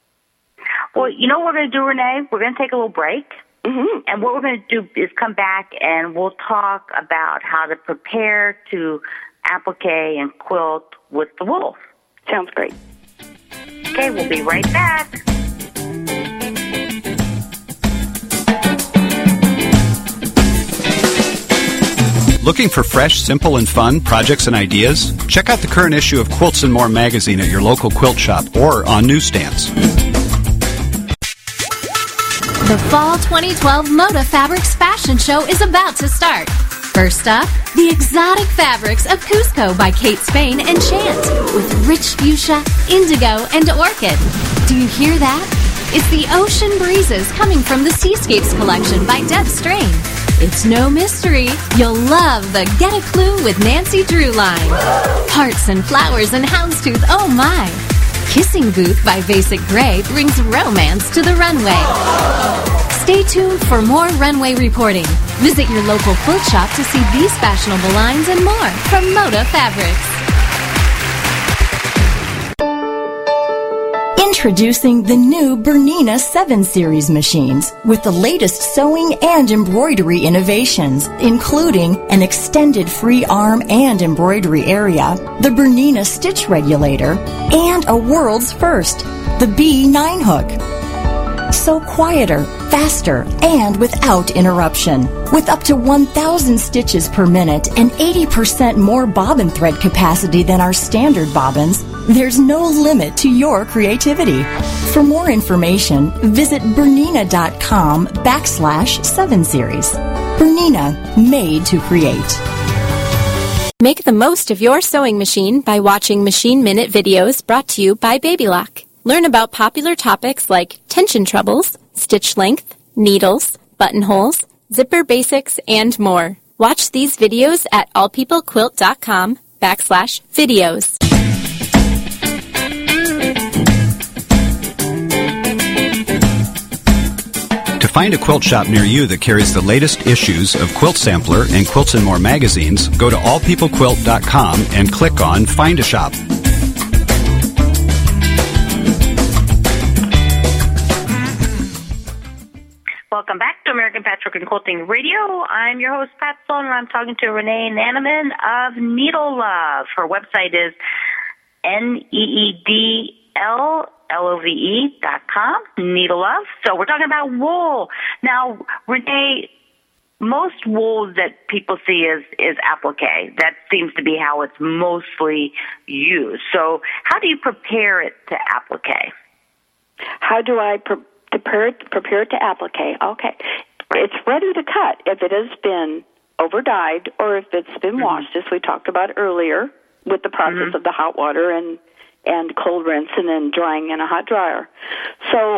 Well, you know what we're going to do, Renee? We're going to take a little break. Mm-hmm. And what we're going to do is come back and we'll talk about how to prepare to applique and quilt with the wool. Sounds great. Okay, we'll be right back. Looking for fresh, simple, and fun projects and ideas? Check out the current issue of Quilts and More magazine at your local quilt shop or on newsstands. The Fall twenty twelve Moda Fabrics Fashion Show is about to start. First up, the exotic fabrics of Cusco by Kate Spain and Chant, with rich fuchsia, indigo, and orchid. Do you hear that? It's the ocean breezes coming from the Seascapes collection by Deb Strain. It's no mystery. You'll love the Get a Clue with Nancy Drew line. Hearts and flowers and houndstooth, oh my. Kissing Booth by Basic Gray brings romance to the runway. Stay tuned for more runway reporting. Visit your local quilt shop to see these fashionable lines and more from Moda Fabrics. Introducing the new Bernina seven series machines with the latest sewing and embroidery innovations, including an extended free arm and embroidery area, the Bernina stitch regulator, and a world's first, the B nine hook. So quieter, faster, and without interruption. With up to one thousand stitches per minute and eighty percent more bobbin thread capacity than our standard bobbins, there's no limit to your creativity. For more information, visit Bernina.com backslash 7 series. Bernina, made to create. Make the most of your sewing machine by watching Machine Minute videos brought to you by Babylock. Learn about popular topics like tension troubles, stitch length, needles, buttonholes, zipper basics, and more. Watch these videos at allpeoplequilt.com backslash videos. To find a quilt shop near you that carries the latest issues of Quilt Sampler and Quilts and More magazines, go to all people quilt dot com and click on Find a Shop. Welcome back to American Patchwork and Quilting Radio. I'm your host, Pat Sloan, and I'm talking to Renee Nanaman of Needle Love. Her website is N E E D L L O V E dot com, Needle Love. So we're talking about wool. Now, Renee, most wool that people see is, is applique. That seems to be how it's mostly used. So how do you prepare it to applique? How do I pre- prepare it, prepare it to applique? Okay. It's ready to cut if it has been over-dyed or if it's been mm-hmm. washed, as we talked about earlier, with the process mm-hmm. of the hot water and, and cold rinse and then drying in a hot dryer. So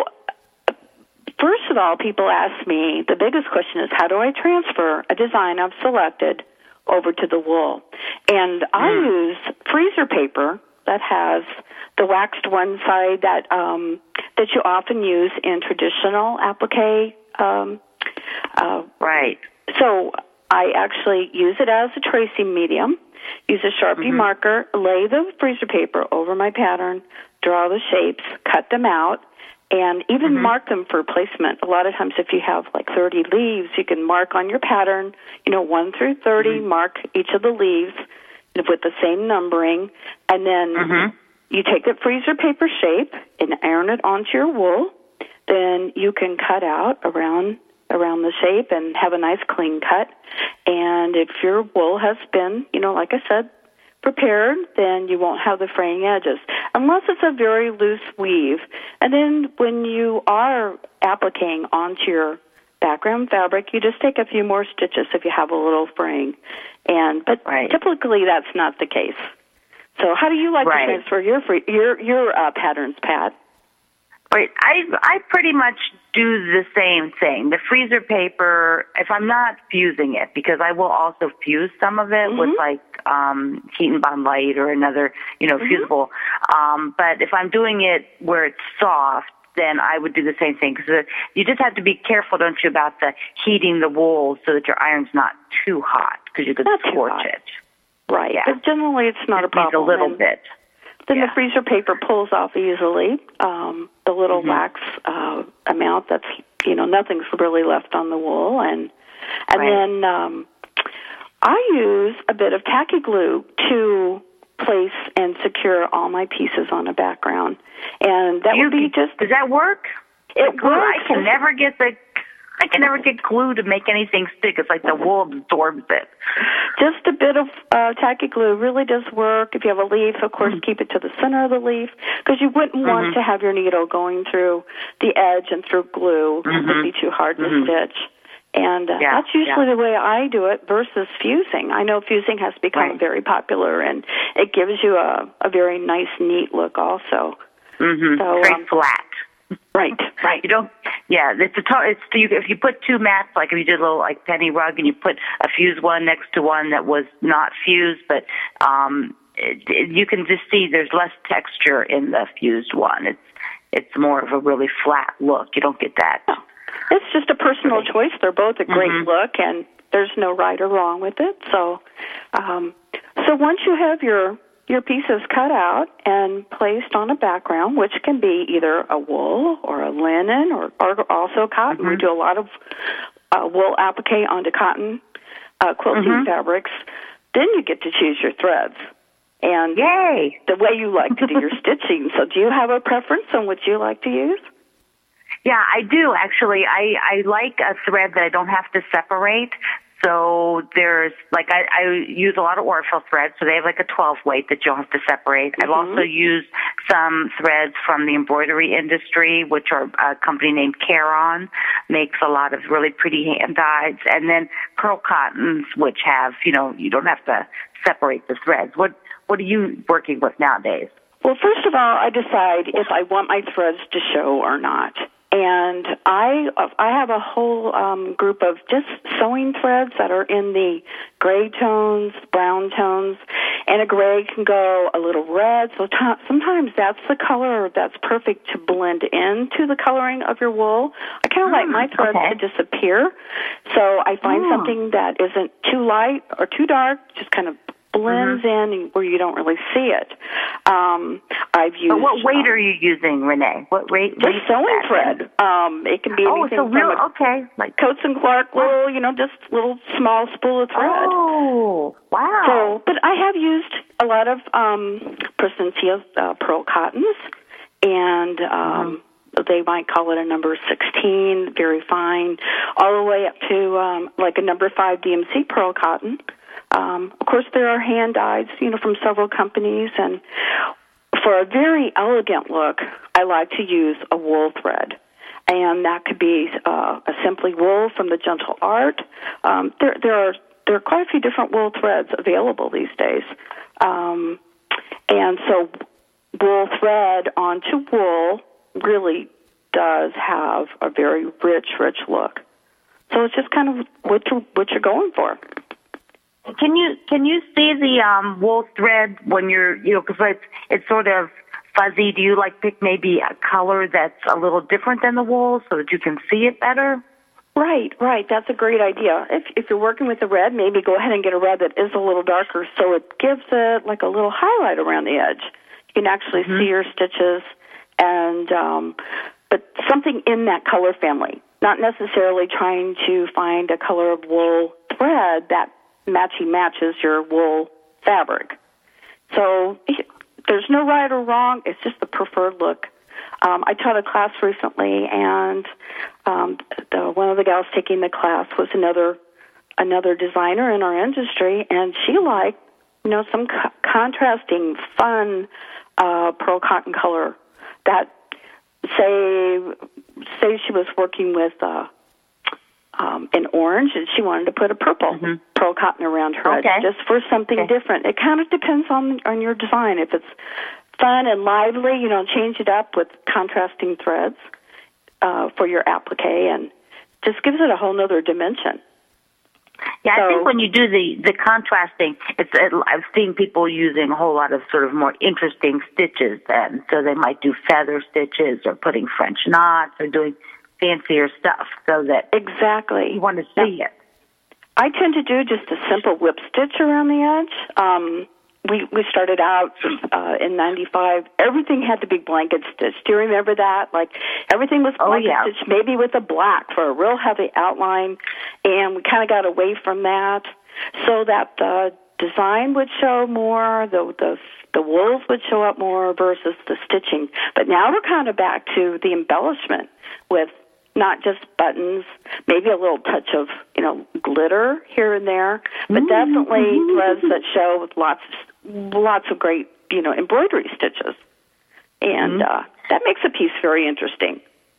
first of all, people ask me, the biggest question is, how do I transfer a design I've selected over to the wool? And mm. I use freezer paper that has the waxed one side that um, that you often use in traditional applique. Um, uh, right. So I actually use it as a tracing medium, use a Sharpie mm-hmm. marker, lay the freezer paper over my pattern, draw the shapes, cut them out, and even mm-hmm. mark them for placement. A lot of times if you have like thirty leaves, you can mark on your pattern, you know, one through thirty, mm-hmm. mark each of the leaves with the same numbering, and then mm-hmm. you take the freezer paper shape and iron it onto your wool. Then you can cut out around around the shape and have a nice clean cut. And if your wool has been, you know, like I said, prepared, then you won't have the fraying edges, unless it's a very loose weave. And then when you are appliquing onto your background fabric, you just take a few more stitches if you have a little fraying. And but right. typically that's not the case. So how do you like right. to transfer your free, your your uh, patterns, Pat? Right. I I pretty much do the same thing. The freezer paper, if I'm not fusing it, because I will also fuse some of it mm-hmm. with like um, Heat and Bond Light or another, you know, mm-hmm. fusible. Um, but if I'm doing it where it's soft, then I would do the same thing, because you just have to be careful, don't you, about the heating the wool so that your iron's not too hot, because you could not scorch it. Right. Yeah. But generally it's not it a problem. A little and bit. Then yeah. the freezer paper pulls off easily. Um, the little mm-hmm. wax uh, amount that's, you know, nothing's really left on the wool. And and right. then um, I use a bit of tacky glue to place and secure all my pieces on a background. And that you, would be just... Does that work? It glue, works. I can never get the... I can never get glue to make anything stick. It's like the wool absorbs it. Just a bit of uh, tacky glue really does work. If you have a leaf, of course, mm-hmm. keep it to the center of the leaf, because you wouldn't mm-hmm. want to have your needle going through the edge and through glue. Mm-hmm. It would be too hard mm-hmm. to stitch. And uh, yeah, that's usually yeah. the way I do it versus fusing. I know fusing has become right. very popular, and it gives you a, a very nice, neat look also. Mm-hmm. So, very um, flat. Right, right. You don't. Yeah, it's a. To, it's you, if you put two mats, like if you did a little like penny rug, and you put a fused one next to one that was not fused, but um, it, it, you can just see there's less texture in the fused one. It's it's more of a really flat look. You don't get that. No. It's just a personal choice. They're both a great mm-hmm. look, and there's no right or wrong with it. So, um, so once you have your your pieces cut out and placed on a background, which can be either a wool or a linen or, or also cotton. Mm-hmm. We do a lot of uh, wool applique onto cotton uh, quilting mm-hmm. fabrics. Then you get to choose your threads. And Yay! the way you like to do your stitching. So do you have a preference on what you like to use? Yeah, I do, actually. I, I like a thread that I don't have to separate. So there's, like, I, I use a lot of Orfil threads, so they have like a twelve weight that you don't have to separate. Mm-hmm. I've also used some threads from the embroidery industry, which are a company named Caron, makes a lot of really pretty hand dyes. And then pearl cottons, which have, you know, you don't have to separate the threads. What, what are you working with nowadays? Well, first of all, I decide if I want my threads to show or not. And I I have a whole um, group of just sewing threads that are in the gray tones, brown tones, and a gray can go a little red. So t- sometimes that's the color that's perfect to blend into the coloring of your wool. I kind of mm, like my threads okay. to disappear. So I find mm. something that isn't too light or too dark, just kind of blends mm-hmm. in where you don't really see it. Um, I've used. But what weight um, are you using, Renee? What weight? Just sewing thread. Um, it can be oh, anything so real, from a okay, like Coats and Clark little, you know, just little small spool of thread. Oh, wow. So, but I have used a lot of um, Presencia uh, pearl cottons, and um, mm-hmm. they might call it a number sixteen, very fine, all the way up to um, like a number five D M C pearl cotton. Um, of course, there are hand dyes, you know, from several companies, and for a very elegant look, I like to use a wool thread, and that could be uh, a Simply Wool from the Gentle Art. Um, there, there are there are quite a few different wool threads available these days, um, and so wool thread onto wool really does have a very rich, rich look. So it's just kind of what you're, what you're going for. Can you can you see the um, wool thread when you're, you know, because it's, it's sort of fuzzy. Do you like pick maybe a color that's a little different than the wool so that you can see it better? Right, right. That's a great idea. If if you're working with a red, maybe go ahead and get a red that is a little darker so it gives it like a little highlight around the edge. You can actually mm-hmm. see your stitches, and um, but something in that color family, not necessarily trying to find a color of wool thread that matchy matches your wool fabric. So there's no right or wrong. It's just the preferred look. Um, I taught a class recently, and um, the, one of the gals taking the class was another another designer in our industry, and she liked, you know, some co- contrasting, fun uh, pearl cotton color. That say say she was working with uh, um, an orange, and she wanted to put a purple mm-hmm. pearl cotton around her okay. edge, just for something okay. different. It kind of depends on on your design. If it's fun and lively, you know, change it up with contrasting threads uh, for your applique, and just gives it a whole nother dimension. Yeah, so, I think when you do the, the contrasting, it's it, I've seen people using a whole lot of sort of more interesting stitches then. So they might do feather stitches or putting French knots or doing fancier stuff so that exactly you want to see yeah. it. I tend to do just a simple whip stitch around the edge. Um, we we started out uh, in ninety-five. Everything had to be blanket stitched. Do you remember that? Like everything was blanket oh, yeah. stitched, maybe with a black for a real heavy outline, and we kind of got away from that so that the design would show more, the the the wools would show up more versus the stitching. But now we're kind of back to the embellishment with not just buttons, maybe a little touch of, you know, glitter here and there, but mm-hmm. definitely threads that show with lots of, lots of great, you know, embroidery stitches. And mm-hmm. uh, that makes a piece very interesting.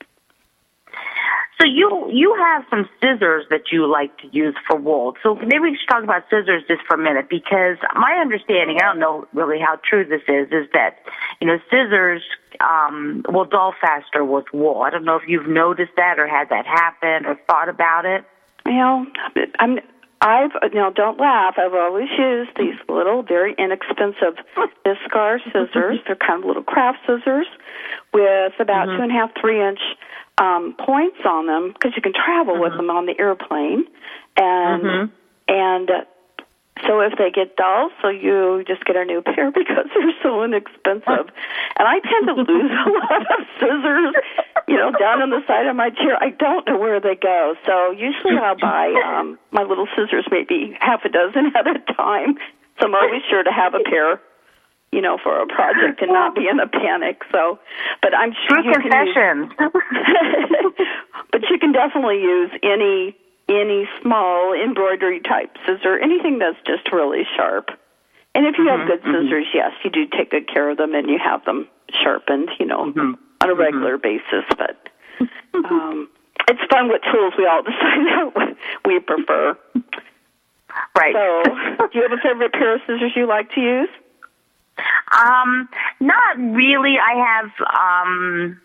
So you you have some scissors that you like to use for wool. So maybe we should talk about scissors just for a minute, because my understanding, I don't know really how true this is, is that, you know, scissors um, will dull faster with wool. I don't know if you've noticed that or had that happen or thought about it. You know, I'm, I've, now don't laugh, I've always used these little, very inexpensive Fiskars scissors. They're kind of little craft scissors with about mm-hmm. two and a half, three inch Um, points on them, because you can travel mm-hmm. with them on the airplane, and mm-hmm. and uh, so if they get dull, so you just get a new pair because they're so inexpensive. And I tend to lose a lot of scissors, you know, down on the side of my chair. I don't know where they go, so usually I'll buy um, my little scissors, maybe half a dozen at a time. So I'm always sure to have a pair, you know, for a project and not be in a panic. So, but I'm sure True you confession. can use, but you can definitely use any any small embroidery type scissor, anything that's just really sharp. And if you mm-hmm, have good scissors, mm-hmm. yes, you do take good care of them and you have them sharpened, you know, mm-hmm. on a regular mm-hmm. basis. But um, it's fun what tools we all decide that we prefer. Right. So, do you have a favorite pair of scissors you like to use? Um, not really. I have um,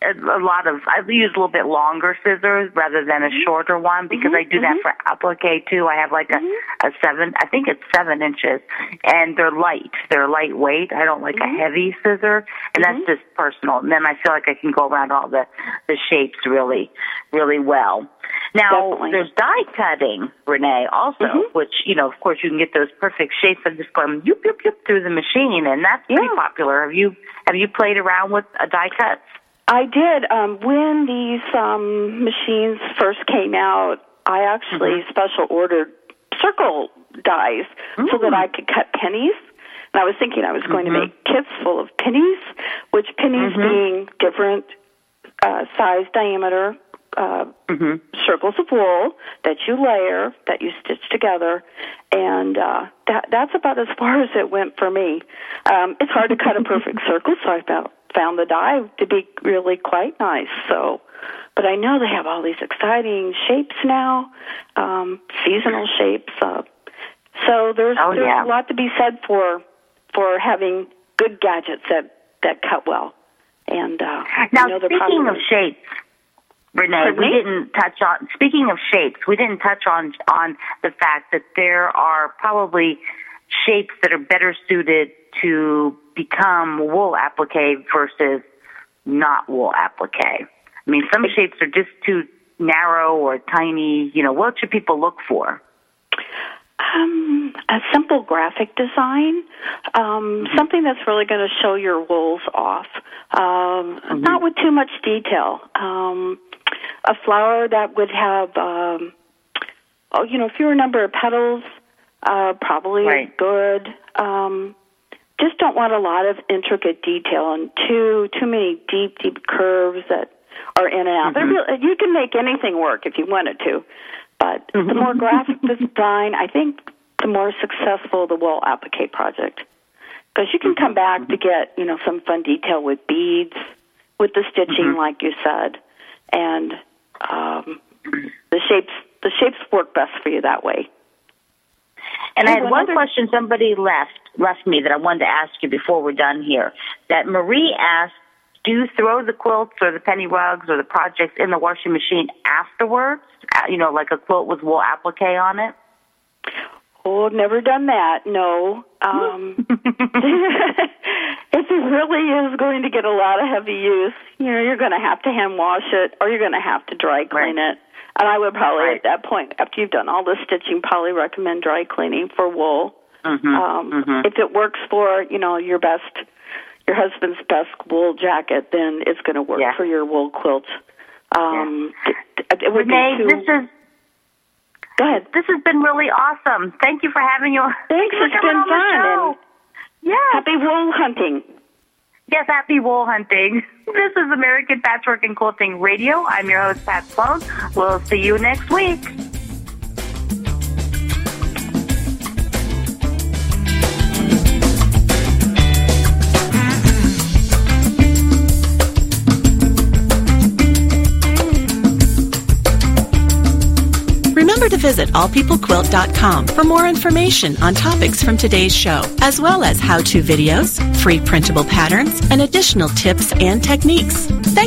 a, a lot of, I use a little bit longer scissors rather than a shorter one because mm-hmm. I do that mm-hmm. for applique too. I have like a, mm-hmm. a seven, I think it's seven inches, and they're light. They're lightweight. I don't like mm-hmm. a heavy scissor, and mm-hmm. that's just personal. And then I feel like I can go around all the, the shapes really, really well. Now, Definitely. there's die cutting, Renee, also, mm-hmm. which, you know, of course, you can get those perfect shapes of just going yoop, yoop, yoop through the machine, and that's yeah. pretty popular. Have you have you played around with a die cuts? I did. Um, when these um, machines first came out, I actually mm-hmm. special ordered circle dies mm-hmm. so that I could cut pennies. And I was thinking I was going mm-hmm. to make kits full of pennies, which pennies mm-hmm. being different uh, size, diameter, uh, mm-hmm. circles of wool that you layer, that you stitch together, and uh, that that's about as far as it went for me. Um, it's hard to cut a perfect circle, so I found, found the die to be really quite nice. So, but I know they have all these exciting shapes now, um, seasonal shapes. Uh, so there's oh, there's yeah. a lot to be said for for having good gadgets that, that cut well. And uh, now, I know they're speaking popular. of shapes, Renee, we didn't touch on, speaking of shapes, we didn't touch on on the fact that there are probably shapes that are better suited to become wool applique versus not wool applique. I mean, some shapes are just too narrow or tiny. You know, what should people look for? Um, a simple graphic design, um, mm-hmm. something that's really going to show your wools off, um, mm-hmm. not with too much detail. Um, a flower that would have, um, oh, you know, fewer number of petals, uh, probably right. is good. Um, just don't want a lot of intricate detail and too too many deep, deep curves that are in and out. Mm-hmm. Really, you can make anything work if you wanted to. But mm-hmm. the more graphic the design, I think the more successful the wool applique project. Because you can come back to get, you know, some fun detail with beads, with the stitching, mm-hmm. like you said, and um, the shapes. The shapes work best for you that way. And I had one other... question somebody left left me that I wanted to ask you before we're done here. That Marie asked, do you throw the quilts or the penny rugs or the projects in the washing machine afterwards? You know, like a quilt with wool applique on it? Oh, I've never done that, no. Um, if it really is going to get a lot of heavy use, you know, you're going to have to hand wash it or you're going to have to dry clean right. it. And I would probably, right. at that point, after you've done all the stitching, probably recommend dry cleaning for wool. Mm-hmm. Um, mm-hmm. If it works for, you know, your best, your husband's best wool jacket, then it's going to work yeah. for your wool quilt. Um, yeah. it, it would Renee, be too... this is... Go ahead. This has been really awesome. Thank you for having you. Thanks, it's been fun. Yeah. Happy wool hunting. Yes, happy wool hunting. This is American Patchwork and Quilting Radio. I'm your host, Pat Sloan. We'll see you next week. Remember to visit all people quilt dot com for more information on topics from today's show, as well as how-to videos, free printable patterns, and additional tips and techniques. Thank